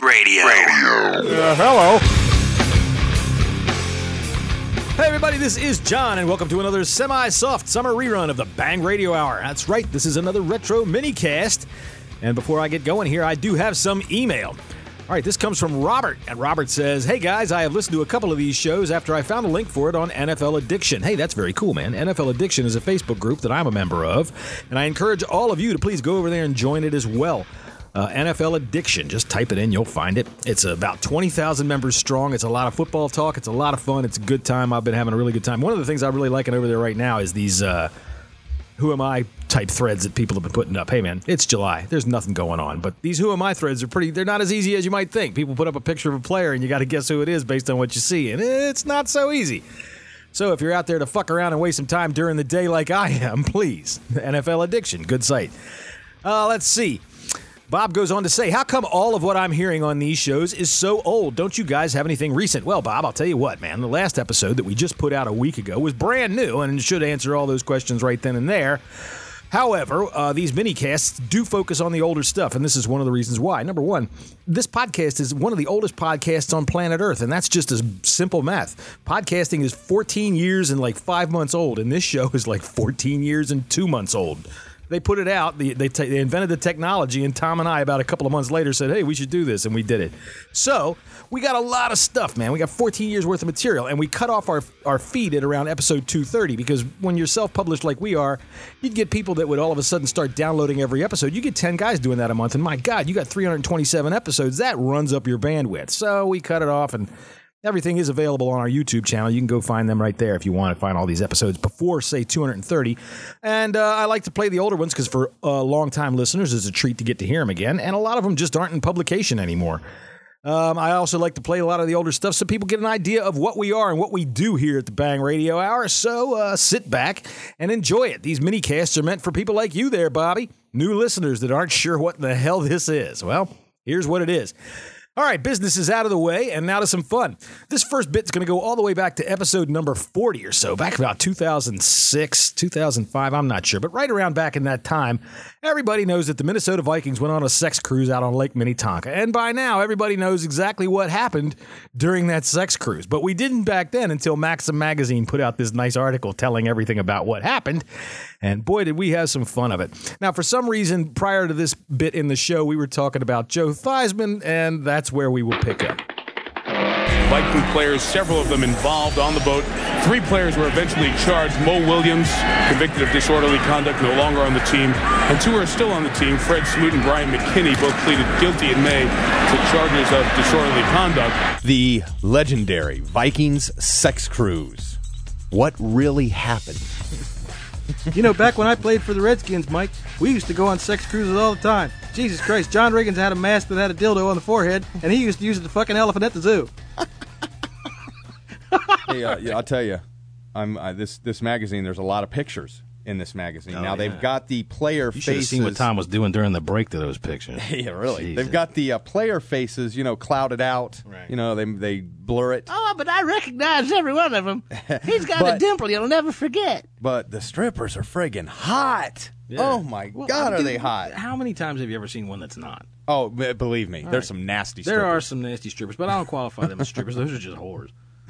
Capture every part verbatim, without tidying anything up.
Radio. Radio. Uh, hello. Hey, everybody, this is John, and welcome to another semi-soft summer rerun of the Bang Radio Hour. That's right, this is another retro mini-cast. And before I get going here, I do have some email. All right, this comes from Robert, and Robert says, "Hey, guys, I have listened to a couple of these shows after I found a link for it on N F L Addiction." Hey, that's very cool, man. N F L Addiction is a Facebook group that I'm a member of, and I encourage all of you to please go over there and join it as well. Uh, N F L Addiction. Just type it in. You'll find it. It's about twenty thousand members strong. It's a lot of football talk. It's a lot of fun. It's a good time. I've been having a really good time. One of the things I'm really liking over there right now is these uh, Who Am I type threads that people have been putting up. Hey, man, it's July. There's nothing going on. But these Who Am I threads are pretty, they're not as easy as you might think. People put up a picture of a player, and you got to guess who it is based on what you see. And it's not so easy. So if you're out there to fuck around and waste some time during the day like I am, please. N F L Addiction. Good site. Uh, let's see. Bob goes on to say, "How come all of what I'm hearing on these shows is so old? Don't you guys have anything recent?" Well, Bob, I'll tell you what, man. The last episode that we just put out a week ago was brand new and should answer all those questions right then and there. However, uh, these mini-casts do focus on the older stuff, and this is one of the reasons why. Number one, this podcast is one of the oldest podcasts on planet Earth, and that's just as simple math. Podcasting is fourteen years and like five months old, and this show is like fourteen years and two months old. They put it out, they, they, they invented the technology, and Tom and I, about a couple of months later, said, hey, we should do this, and we did it. So, we got a lot of stuff, man. We got fourteen years worth of material, and we cut off our our feed at around episode two thirty, because when you're self-published like we are, you'd get people that would all of a sudden start downloading every episode. You get ten guys doing that a month, and my God, you got three hundred twenty-seven episodes. That runs up your bandwidth. So, we cut it off, and everything is available on our YouTube channel. You can go find them right there if you want to find all these episodes before, say, two hundred thirty. And uh, I like to play the older ones because for uh, long-time listeners, it's a treat to get to hear them again. And a lot of them just aren't in publication anymore. Um, I also like to play a lot of the older stuff so people get an idea of what we are and what we do here at the Bang Radio Hour. So uh, sit back and enjoy it. These mini-casts are meant for people like you there, Bobby. New listeners that aren't sure what the hell this is. Well, here's what it is. All right, business is out of the way, and now to some fun. This first bit's going to go all the way back to episode number forty or so, back about two thousand six, two thousand five, I'm not sure, but right around back in that time, everybody knows that the Minnesota Vikings went on a sex cruise out on Lake Minnetonka, and by now, everybody knows exactly what happened during that sex cruise, but we didn't back then until Maxim Magazine put out this nice article telling everything about what happened, and boy, did we have some fun of it. Now, for some reason, prior to this bit in the show, we were talking about Joe Theismann, and that's where we will pick up. Viking players, several of them involved on the boat. Three players were eventually charged. Mo Williams, convicted of disorderly conduct, no longer on the team. And two are still on the team. Fred Smoot and Brian McKinney both pleaded guilty in May to charges of disorderly conduct. The legendary Vikings sex cruise. What really happened? You know, back when I played for the Redskins, Mike, we used to go on sex cruises all the time. Jesus Christ, John Riggins had a mask that had a dildo on the forehead, and he used to use it to fuck an elephant at the zoo. Hey, uh, yeah, I'll tell you, I'm uh, this this magazine. There's a lot of pictures in this magazine. Oh, now yeah. they've got the player You should have faces. seen what Tom was doing during the break to those pictures. Yeah, really. Jesus. They've got the uh, player faces, you know, clouded out. Right. You know, they they blur it. Oh, but I recognize every one of them. He's got But- a dimple you'll never forget. But the strippers are friggin' hot. Yeah. Oh my Well, God, are dude, they hot? How many times have you ever seen one that's not? Oh, b- believe me, there's right. some nasty strippers. There are some nasty strippers, but I don't qualify them as strippers. Those are just whores.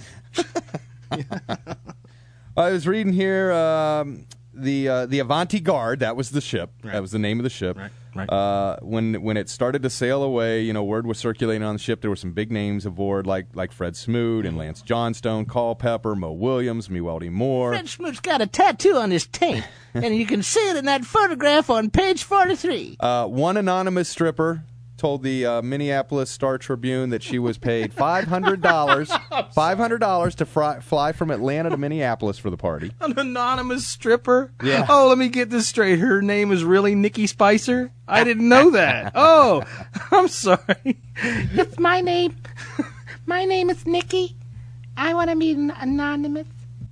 I was reading here um, the uh, the Avanti Guard. That was the ship. Right. That was the name of the ship. Right, right. Uh, when when it started to sail away, you know, word was circulating on the ship. There were some big names aboard, like like Fred Smoot and Lance Johnstone, Culpepper, Mo Williams, Meweldy Moore. Fred Smoot's got a tattoo on his taint, and you can see it in that photograph on page forty-three. Uh, one anonymous stripper told the uh, Minneapolis Star Tribune that she was paid five hundred dollars five hundred dollars to fry, fly from Atlanta to Minneapolis for the party. An anonymous stripper? Yeah. Oh, let me get this straight. Her name is really Nikki Spicer? I didn't know that. Oh, I'm sorry. It's my name. My name is Nikki. I want to meet an anonymous.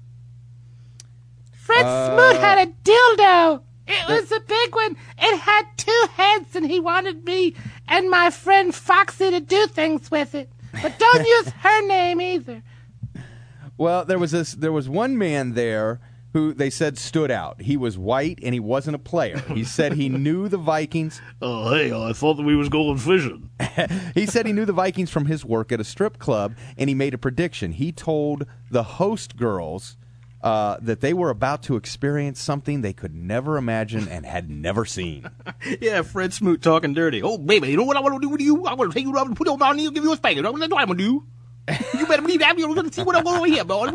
Fred Uh, Smoot had a dildo. It was a big one. It had two heads, and he wanted me and my friend Foxy to do things with it. But don't use her name either. Well, there was this. There was one man there who they said stood out. He was white and he wasn't a player. He said he knew the Vikings. Oh, hey, I thought that we was going fishing. He said he knew the Vikings from his work at a strip club, and he made a prediction. He told the host girls uh, that they were about to experience something they could never imagine and had never seen. Yeah, Fred Smoot talking dirty. Oh, baby, you know what I want to do with you? I'm going to take you up and put you on my knee and give you a spanking. That's what I'm going to do. You better believe that. You're going to see what I'm going over here, boy.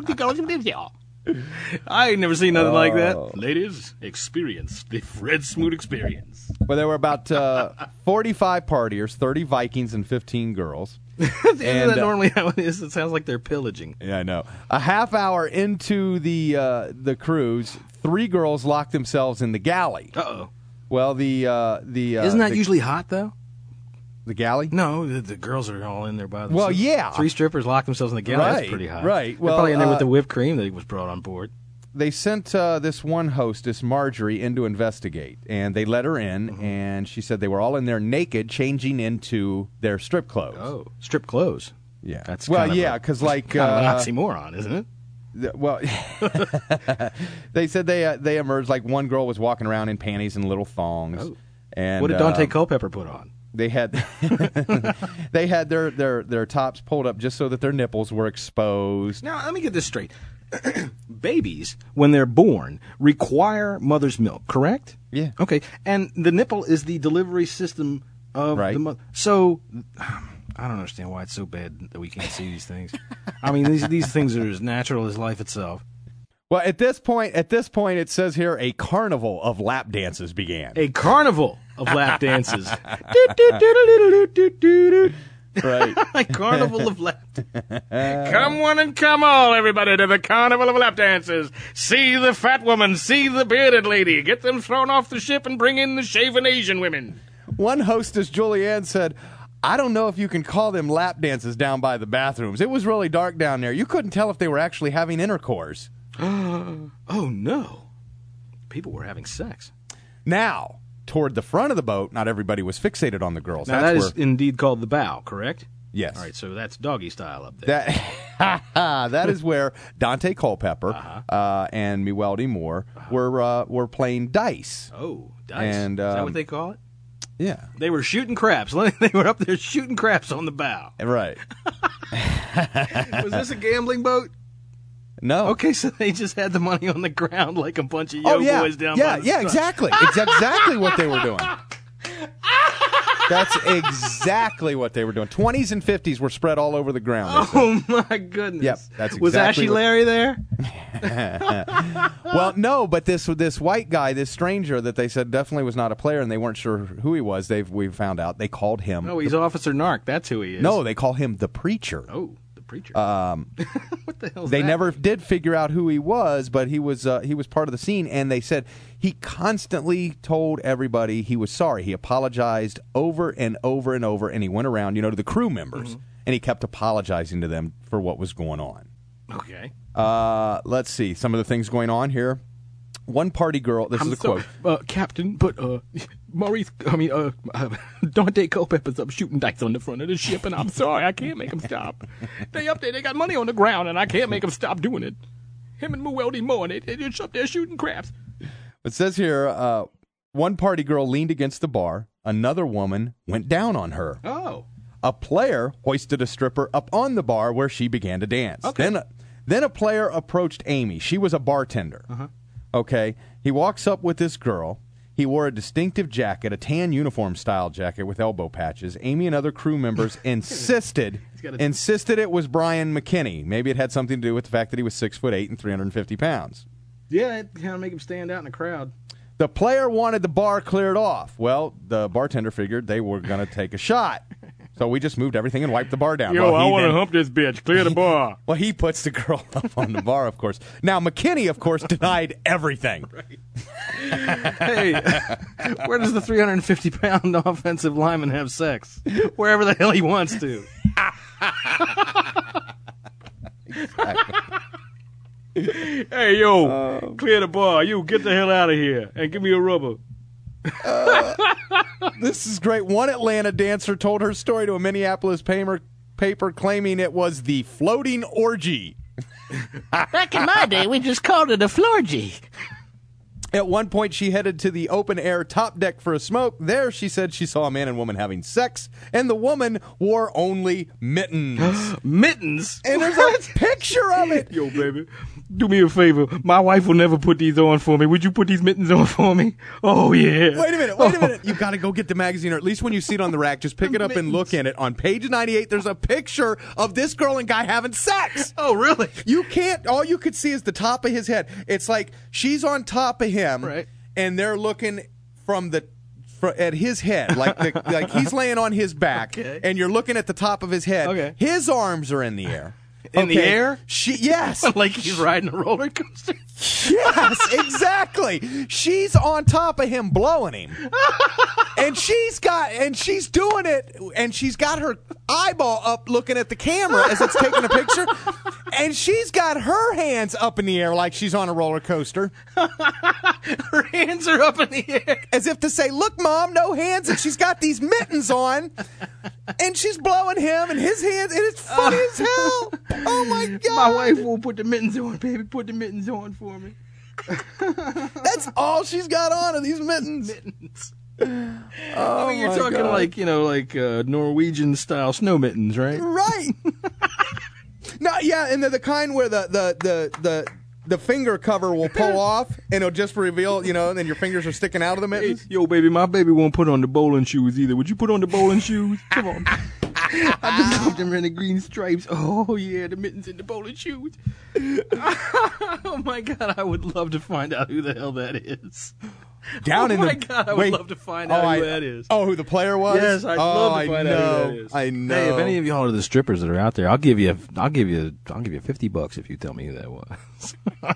I ain't never seen nothing oh. like that. Ladies, experience the Fred Smoot experience. Well, there were about uh, forty-five partiers, thirty Vikings, and fifteen girls. Isn't and, that uh, normally how it is? It sounds like they're pillaging. Yeah, I know. A half hour into the uh, the cruise, three girls locked themselves in the galley. Uh-oh. Well, the... Uh, the uh, Isn't that the, usually hot, though? The galley? No, the, the girls are all in there by themselves. Well, yeah. Three strippers locked themselves in the galley. Right, That's pretty hot. Right. Well, They're probably in there uh, with the whipped cream that was brought on board. They sent uh, this one hostess, Marjorie, in to investigate, and they let her in, mm-hmm. and she said they were all in there naked, changing into their strip clothes. Oh, strip clothes. Yeah. That's well, kind of yeah, a, because like kind uh, of an oxymoron, isn't it? Th- well, they said they uh, they emerged like one girl was walking around in panties and little thongs. Oh. And what did Dante uh, Culpepper put on? They had they had their, their, their tops pulled up just so that their nipples were exposed. Now, let me get this straight. Babies, when they're born, require mother's milk, correct? Yeah. Okay, and the nipple is the delivery system of right. the mother. So, I don't understand why it's so bad that we can't see these things. I mean, these these things are as natural as life itself. Well, at this point, at this point, it says here a carnival of lap dances began. A carnival of lap dances. Right. A carnival of lap dances. Come one and come all, everybody, to the carnival of lap dances. See the fat woman, see the bearded lady. Get them thrown off the ship and bring in the shaven Asian women. One hostess, Julianne, said, I don't know if you can call them lap dances down by the bathrooms. It was really dark down there. You couldn't tell if they were actually having intercourse. Oh, no. People were having sex. Now, toward the front of the boat, not everybody was fixated on the girls. Now, that's that where, is indeed called the bow, correct? Yes. All right, so that's doggy style up there. That, that is where Dante Culpepper uh-huh. uh, and Meweldy Moore uh-huh. were uh, were playing dice. Oh, dice. And, is that um, what they call it? Yeah. They were shooting craps. They were up there shooting craps on the bow. Right. Was this a gambling boat? No. Okay, so they just had the money on the ground like a bunch of yo oh, yeah. boys down yeah, by the Yeah, sun. exactly. It's exactly what they were doing. That's exactly what they were doing. twenties and fifties were spread all over the ground. Oh, my goodness. Yep, that's exactly Was Ashy what... Larry there? Well, no, but this this white guy, this stranger that they said definitely was not a player and they weren't sure who he was, they've we found out. They called him... Oh, he's the... Officer Narc. That's who he is. No, they call him the Preacher. Oh. Preacher. Um, what the hell? They that? never did figure out who he was, but he was uh, he was part of the scene, and they said he constantly told everybody he was sorry. He apologized over and over and over, and he went around, you know, to the crew members, mm-hmm. and he kept apologizing to them for what was going on. Okay. Uh, let's see some of the things going on here. One party girl. This I'm is a sorry, quote, uh, Captain. But uh, Maurice, I mean, uh, uh, Dante Culpepper's up shooting dice on the front of the ship, and I'm sorry, I can't make him stop. They up there, they got money on the ground, and I can't make them stop doing it. Him and Meweldy Moore, they they just up there shooting craps. It says here, uh, one party girl leaned against the bar. Another woman went down on her. Oh. A player hoisted a stripper up on the bar where she began to dance. Okay. Then, then a player approached Amy. She was a bartender. Uh-huh. Okay. He walks up with this girl. He wore a distinctive jacket, a tan uniform-style jacket with elbow patches. Amy and other crew members insisted a... insisted it was Brian McKinney. Maybe it had something to do with the fact that he was six foot eight and three hundred fifty pounds. Yeah, it kind of make him stand out in the crowd. The player wanted the bar cleared off. Well, the bartender figured they were going to take a shot. So we just moved everything and wiped the bar down. Yo, well, I want to then, hump this bitch. Clear the bar. Well, he puts the girl up on the bar, of course. Now, McKinney, of course, denied everything. Right. Hey, where does the three hundred fifty pound offensive lineman have sex? Wherever the hell he wants to. Hey, yo, uh, clear the bar. You, get the hell out of here and give me a rubber. Uh, this is great. One Atlanta dancer told her story to a Minneapolis paper, paper claiming it was the floating orgy. Back in my day, we just called it a floorgy. At one point, she headed to the open-air top deck for a smoke. There, she said she saw a man and woman having sex, and the woman wore only mittens. Mittens? And there's a picture of it. Yo, baby, do me a favor. My wife will never put these on for me. Would you put these mittens on for me? Oh, yeah. Wait a minute, wait a minute. You got to go get the magazine, or at least when you see it on the rack, just pick it up and look in it. On page ninety-eight, there's a picture of this girl and guy having sex. Oh, really? You can't, all you could see is the top of his head. It's like she's on top of him, right, and they're looking from the fr- at his head, like the, like he's laying on his back, okay, and you're looking at the top of his head. Okay. His arms are in the air. In okay. the air? She yes. Like he's riding a roller coaster? Yes, exactly. She's on top of him blowing him. And she's got and she's doing it and she's got her eyeball up looking at the camera as it's taking a picture. And she's got her hands up in the air like she's on a roller coaster. Her hands are up in the air. As if to say, look, Mom, no hands. And she's got these mittens on. And she's blowing him and his hands. And it's funny uh, as hell. Oh, my God. My wife won't put the mittens on, baby. Put the mittens on for me. That's all she's got on are these mittens. Mittens. Oh, I mean, you're my talking God. like, you know, like uh, Norwegian-style snow mittens, right? Right. No, yeah, and they're the kind where the, the, the, the, the finger cover will pull off, and it'll just reveal, you know, and then your fingers are sticking out of the mittens. Hey, yo, baby, my baby won't put on the bowling shoes either. Would you put on the bowling shoes? Come on. I just love them in the green stripes. Oh, yeah, the mittens and the bowling shoes. Oh, my God, I would love to find out who the hell that is. Down oh in my the, God, I would wait, love to find out oh, who I, that is. Oh, who the player was? Yes, I'd oh, love to I find know, out who that is. I know. Hey, if any of y'all are the strippers that are out there, I'll give you, I'll give you, I'll give you fifty bucks if you tell me who that was.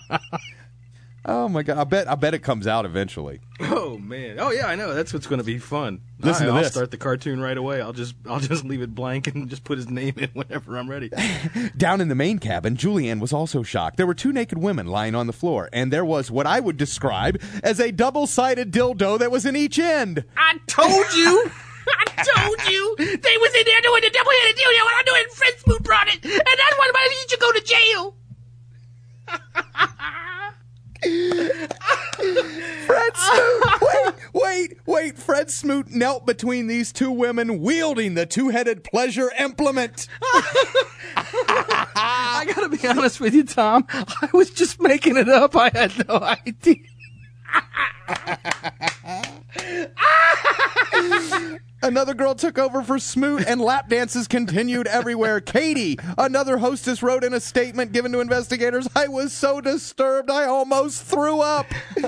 Oh my God! I bet, I bet it comes out eventually. Oh man! Oh yeah, I know. That's what's going to be fun. Listen I, to I'll this. start the cartoon right away. I'll just, I'll just leave it blank and just put his name in whenever I'm ready. Down in the main cabin, Julianne was also shocked. There were two naked women lying on the floor, and there was what I would describe as a double-sided dildo that was in each end. I told you. I told you. They was in there doing the double-headed dildo when I knew it. Fred Smoot brought it, and that's why you should go to jail. Fred Smoot, wait, wait, wait. Fred Smoot knelt between these two women, wielding the two-headed pleasure implement. I gotta be honest with you, Tom. I was just making it up. I had no idea. Another girl took over for Smoot, and lap dances continued everywhere. Katie, another hostess, wrote in a statement given to investigators, I was so disturbed I almost threw up.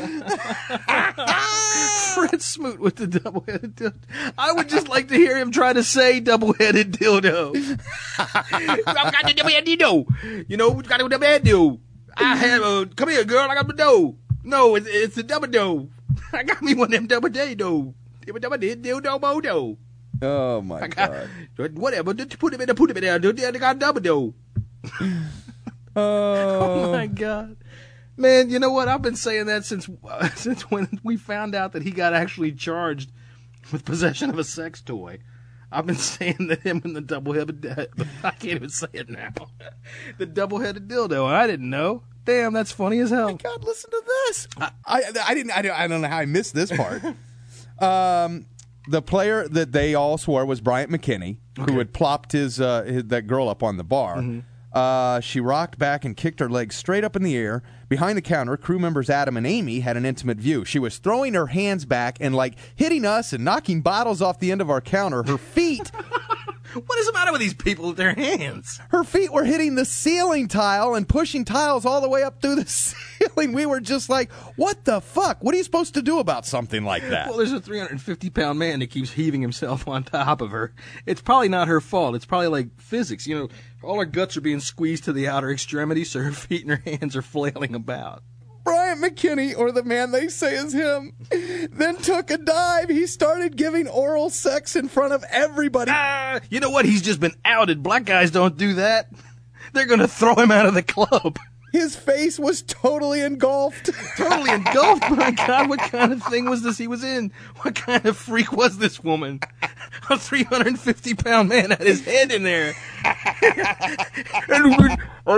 Fred Smoot with the double-headed dildo. I would just like to hear him try to say double-headed dildo. I've got the double-headed dildo. You know, we got the double-headed dildo. I have a, come here, girl, I got the dough. No, it's, it's a double dough. I got me one of them double day dough. Double day dildo dough. Oh, my I got, God. whatever, just put it in there, put it in there. I got double dough. Oh. Oh, my God. Man, you know what? I've been saying that since uh, since when we found out that he got actually charged with possession of a sex toy. I've been saying that him and the double-headed, I can't even say it now. The double-headed dildo. I didn't know. Damn, that's funny as hell. Oh my God, listen to this. I, I, I didn't. I, don't- I don't know how I missed this part. um, the player that they all swore was Bryant McKinney, who had plopped his, uh, his that girl up on the bar. Mm-hmm. Uh, she rocked back and kicked her legs straight up in the air. Behind the counter, crew members Adam and Amy had an intimate view. She was throwing her hands back and like hitting us and knocking bottles off the end of our counter. Her feet. What is the matter with these people with their hands? Her feet were hitting the ceiling tile and pushing tiles all the way up through the ceiling. We were just like, what the fuck? What are you supposed to do about something like that? Well, there's a three hundred fifty pound man that keeps heaving himself on top of her. It's probably not her fault. It's probably like physics. You know, all her guts are being squeezed to the outer extremity, so her feet and her hands are flailing about. Bryant McKinney, or the man they say is him, then took a dive. He started giving oral sex in front of everybody. Ah, you know what? He's just been outed. Black guys don't do that. They're going to throw him out of the club. His face was totally engulfed. Totally engulfed. My God, what kind of thing was this he was in? What kind of freak was this woman? A three hundred fifty pound man had his head in there. Somebody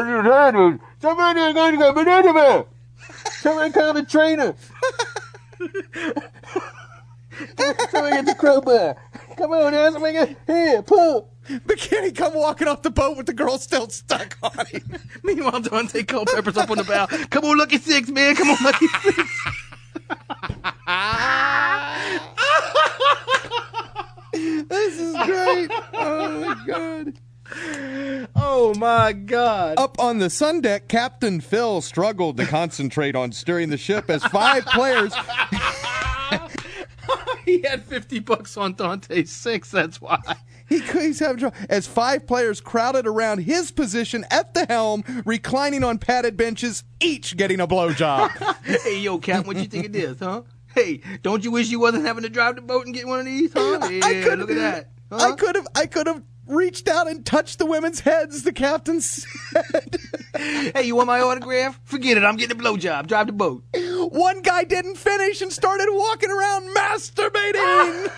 call the trainer. Somebody get the crowbar. Come on now, somebody get, here, pull. McKinney come walking off the boat with the girl still stuck on him. Meanwhile, Dante Culpepper's up on the bow. Come on, Lucky Six, man. Come on, Lucky Six. This is great. Oh, my God. Oh, my God. Up on the sun deck, Captain Phil struggled to concentrate on steering the ship as five players... He had fifty bucks on Dante's six, that's why. He, he's having trouble. As five players crowded around his position at the helm, reclining on padded benches, each getting a blowjob. Hey, yo, Captain, what you think of this, huh? Hey, don't you wish you wasn't having to drive the boat and get one of these, huh? Yeah, I could, look at that. Huh? I could have I could have reached out and touched the women's heads, the captain said. Hey, you want my autograph? Forget it, I'm getting a blowjob. Drive the boat. One guy didn't finish and started walking around masturbating.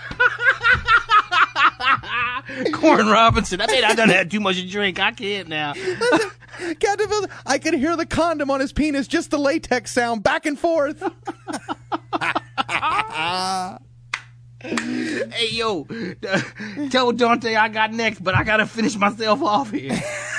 Corn Robinson. I mean, I done had too much to drink. I can't now. Captain Phil, I could hear the condom on his penis, just the latex sound back and forth. Hey, yo, uh, tell Dante I got next, but I got to finish myself off here.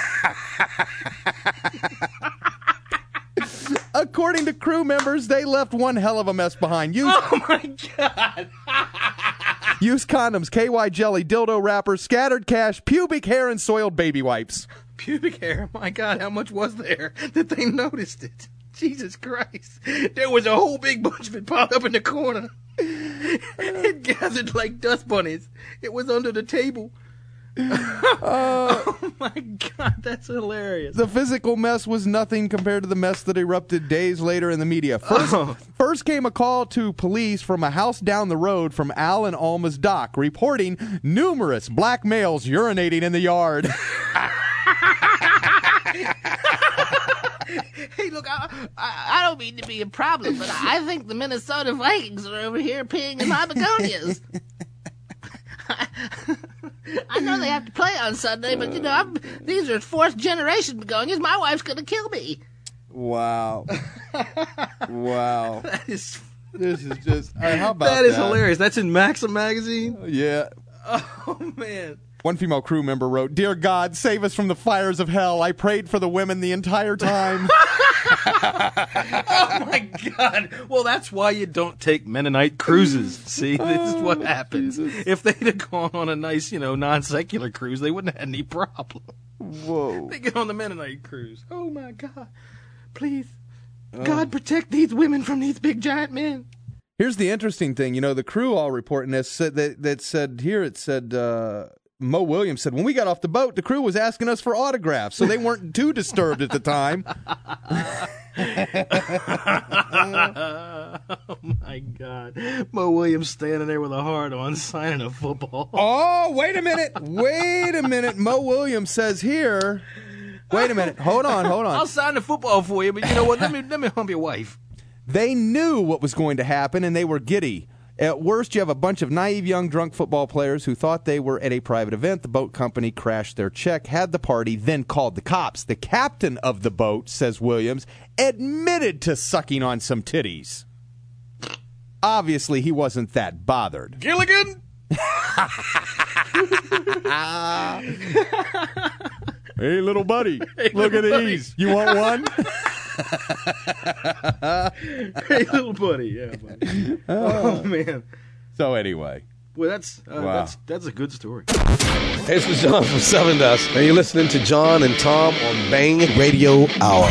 According to crew members, they left one hell of a mess behind. Used, Oh, my God. used condoms, K Y jelly, dildo wrappers, scattered cash, pubic hair, and soiled baby wipes. Pubic hair? My God, how much was there that they noticed it? Jesus Christ. There was a whole big bunch of it piled up in the corner. It gathered like dust bunnies. It was under the table. Oh, my God, that's hilarious. The physical mess was nothing compared to the mess that erupted days later in the media. First, Oh. first came a call to police from a house down the road from Al and Alma's dock, reporting numerous black males urinating in the yard. Hey, look, I, I, I don't mean to be a problem, but I think the Minnesota Vikings are over here peeing in my begonias. I know they have to play on Sunday, but, you know, I'm, these are fourth-generation begonias. My wife's going to kill me. Wow. Wow. That is, This is just, uh, how about that that? is hilarious. That's in Maxim magazine? Yeah. Oh, man. One female crew member wrote, "Dear God, save us from the fires of hell. I prayed for the women the entire time." Oh, my God. Well, that's why you don't take Mennonite cruises. See, this is what happens. If they'd have gone on a nice, you know, non-secular cruise, they wouldn't have had any problem. Whoa. They get on the Mennonite cruise. Oh, my God. Please, God, protect these women from these big giant men. Here's the interesting thing. You know, the crew all reporting this said that, that said here, it said, uh, Mo Williams said, when we got off the boat, the crew was asking us for autographs, so they weren't too disturbed at the time. Oh, my God. Mo Williams standing there with a heart on, signing a football. Oh, wait a minute. Wait a minute. Mo Williams says here. Wait a minute. Hold on, hold on. I'll sign the football for you, but you know what? Let me, let me hump your wife. They knew what was going to happen, and they were giddy. At worst, you have a bunch of naive young drunk football players who thought they were at a private event. The boat company crashed their check, had the party, then called the cops. The captain of the boat, says Williams, admitted to sucking on some titties. Obviously, he wasn't that bothered. Gilligan? Hey, little buddy, Hey, look at little buddy. these. You want one? Hey, little buddy. Yeah, buddy. Oh, man. So anyway. Well, that's, uh, Wow. that's, that's a good story. Hey, this is John from Seven Dust, and you're listening to John and Tom on Bang Radio Hour.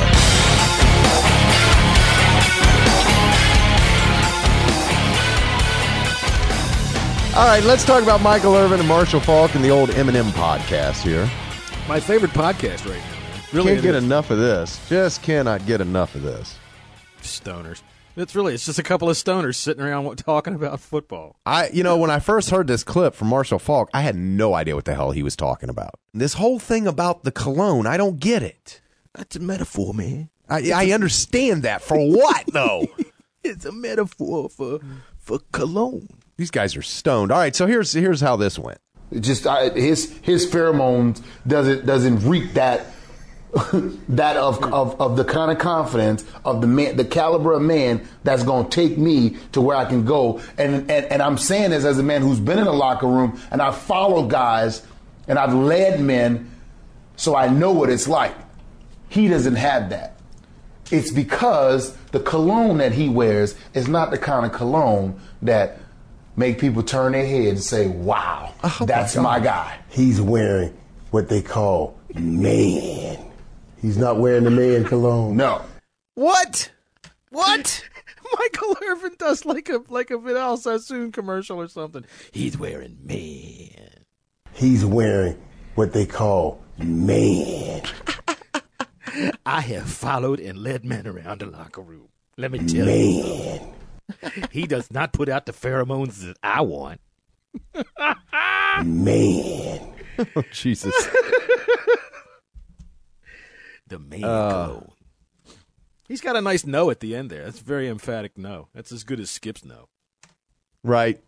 All right, let's talk about Michael Irvin and Marshall Falk and the old Eminem podcast here. My favorite podcast right now, man. Really, Can't it get is. enough of this. Just cannot get enough of this. Stoners. It's really, it's just a couple of stoners sitting around talking about football. I, you know, when I first heard this clip from Marshall Falk, I had no idea what the hell he was talking about. This whole thing about the cologne, I don't get it. That's a metaphor, man. I, I understand that. For what, though? It's a metaphor for for cologne. These guys are stoned. All right, so here's here's how this went. It just I, his his pheromones doesn't doesn't reek that that of, of of the kind of confidence of the man, the caliber of man that's going to take me to where I can go. And, and and I'm saying this as a man who's been in a locker room and I've followed guys and I've led men, so I know what it's like. He doesn't have that. It's because the cologne that he wears is not the kind of cologne that make people turn their head and say, wow, oh, that's my, my guy. He's wearing what they call man. He's not wearing the man cologne. No. What? What? Michael Irvin does like a like a Vidal Sassoon commercial or something. He's wearing man. He's wearing what they call man. I have followed and led men around the locker room. Let me tell man. you. He does not put out the pheromones that I want. Man. Oh, Jesus. The man uh, cologne. He's got a nice no at the end there. That's a very emphatic no. That's as good as Skip's no. Right.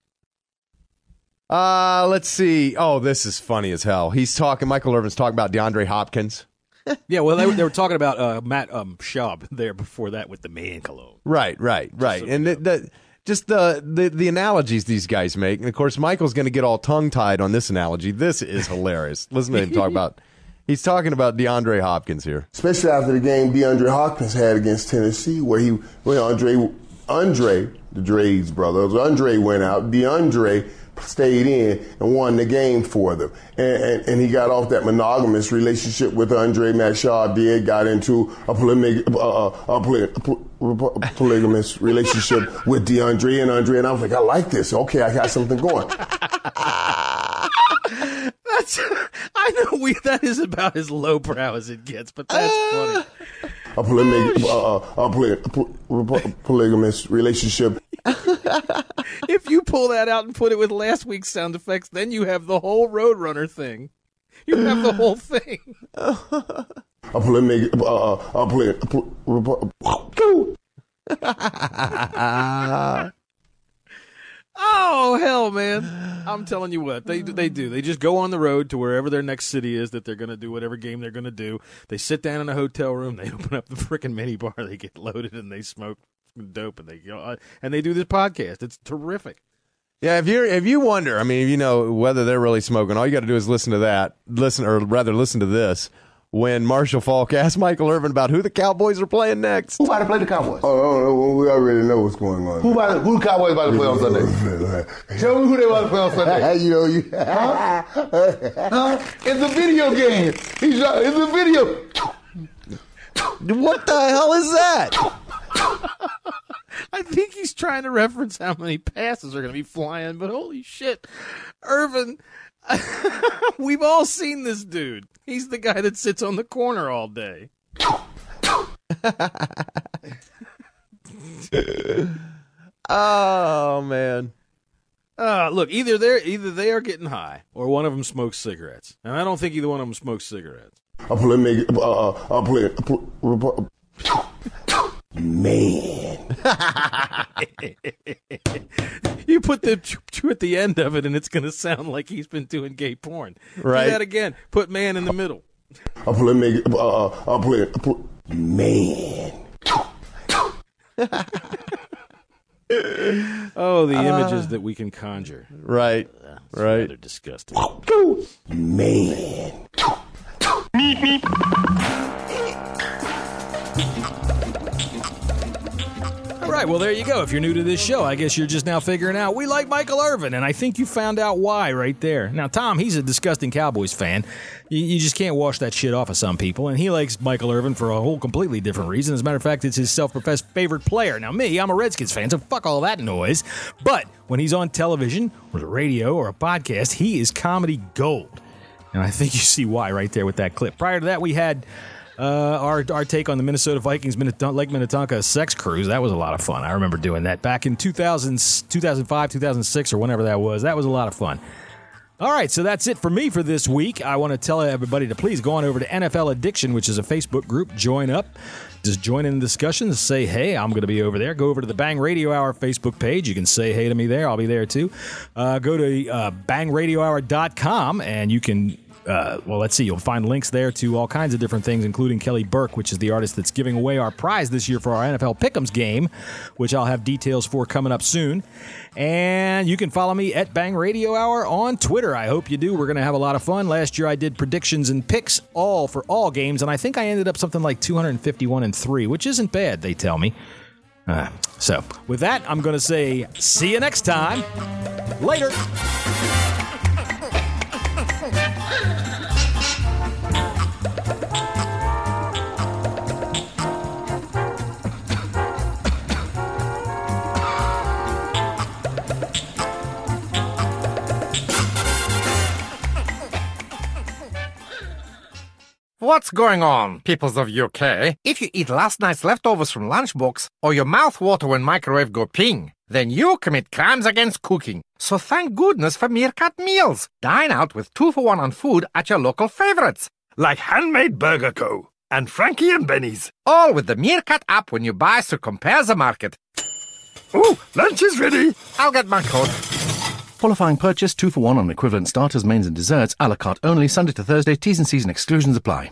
Uh, let's see. Oh, this is funny as hell. He's talking, Michael Irvin's talking about DeAndre Hopkins. Yeah, well, they were, they were talking about uh, Matt um, Schaub there before that with the man cologne. Right, right, right. And the, the, just the, the, the analogies these guys make. And, of course, Michael's going to get all tongue-tied on this analogy. This is hilarious. Listen to him talk about He's talking about DeAndre Hopkins here. Especially after the game DeAndre Hopkins had against Tennessee, where he, where Andre, Andre, the Dre's brother, Andre went out. DeAndre stayed in and won the game for them. And, and, and he got off that monogamous relationship with Andre. Matt Shaw did, got into a, polymi- uh, a, poly- a polygamous relationship with DeAndre and Andre. And I was like, I like this. Okay, I got something going. That's, I know we, that is about as lowbrow as it gets, but that's funny. A, polymi- uh, a, poly- a polygamous relationship. If you pull that out and put it with last week's sound effects, then you have the whole Roadrunner thing. You have the whole thing. A polymi- uh, a poly- a poly- Oh, hell, man. I'm telling you what, they they do. They just go on the road to wherever their next city is that they're going to do whatever game they're going to do. They sit down in a hotel room. They open up the freaking mini bar. They get loaded and they smoke dope and they you know, and they do this podcast. It's terrific. Yeah, if you if you wonder, I mean, you know whether they're really smoking, all you got to do is listen to that. Listen, or rather, listen to this. When Marshall Faulk asked Michael Irvin about who the Cowboys are playing next. Who about to play the Cowboys? Oh, oh, oh we already know what's going on. Who about to, who the Cowboys about to play on Sunday? Tell me who they about to play on Sunday. you know, you. Huh? Huh? It's a video game. He's uh, it's a video. What the hell is that? I think he's trying to reference how many passes are going to be flying, but holy shit, Irvin. We've all seen this dude. He's the guy that sits on the corner all day. Oh man. Uh, look, either they're either they are getting high or one of them smokes cigarettes, and I don't think either one of them smokes cigarettes. A poly- uh, a poly- a poly- Man. You put the choo at the end of it, and it's going to sound like he's been doing gay porn. Right. Do that again. Put man in the middle. A poly- uh, a poly- a poly- Man. Oh, the images uh, that we can conjure. Right. Uh, right. Rather disgusting. Man. All right, well, there you go. If you're new to this show, I guess you're just now figuring out we like Michael Irvin, and I think you found out why right there. Now, Tom, he's a disgusting Cowboys fan. You, you just can't wash that shit off of some people, and he likes Michael Irvin for a whole completely different reason. As a matter of fact, it's his self-professed favorite player. Now, me, I'm a Redskins fan, so fuck all that noise. But when he's on television or the radio or a podcast, he is comedy gold. And I think you see why right there with that clip. Prior to that, we had... Uh, our our take on the Minnesota Vikings Minneton- Lake Minnetonka sex cruise. That was a lot of fun. I remember doing that back in two thousand, two thousand five, two thousand six, or whenever that was. That was a lot of fun. All right, so that's it for me for this week. I want to tell everybody to please go on over to N F L Addiction, which is a Facebook group. Join up. Just join in the discussions. Say, hey, I'm going to be over there. Go over to the Bang Radio Hour Facebook page. You can say hey to me there. I'll be there, too. Uh, go to uh, bang radio hour dot com, and you can... Uh, well, let's see. You'll find links there to all kinds of different things, including Kelly Burke, which is the artist that's giving away our prize this year for our N F L Pick'ems game, which I'll have details for coming up soon. And you can follow me at Bang Radio Hour on Twitter. I hope you do. We're going to have a lot of fun. Last year I did predictions and picks all for all games, and I think I ended up something like two hundred fifty-one and three, which isn't bad, they tell me. Uh, so with that, I'm going to say see you next time. Later. What's going on, peoples of U K? If you eat last night's leftovers from lunchbox, or your mouth water when microwave go ping, then you commit crimes against cooking. So thank goodness for Meerkat Meals. Dine out with two for one on food at your local favorites, like Handmade Burger Co. and Frankie and Benny's. All with the Meerkat app when you buy, so compare the market. Ooh, lunch is ready. I'll get my coat. Qualifying purchase, two for one on equivalent starters, mains and desserts, a la carte only, Sunday to Thursday, T's and C's and exclusions apply.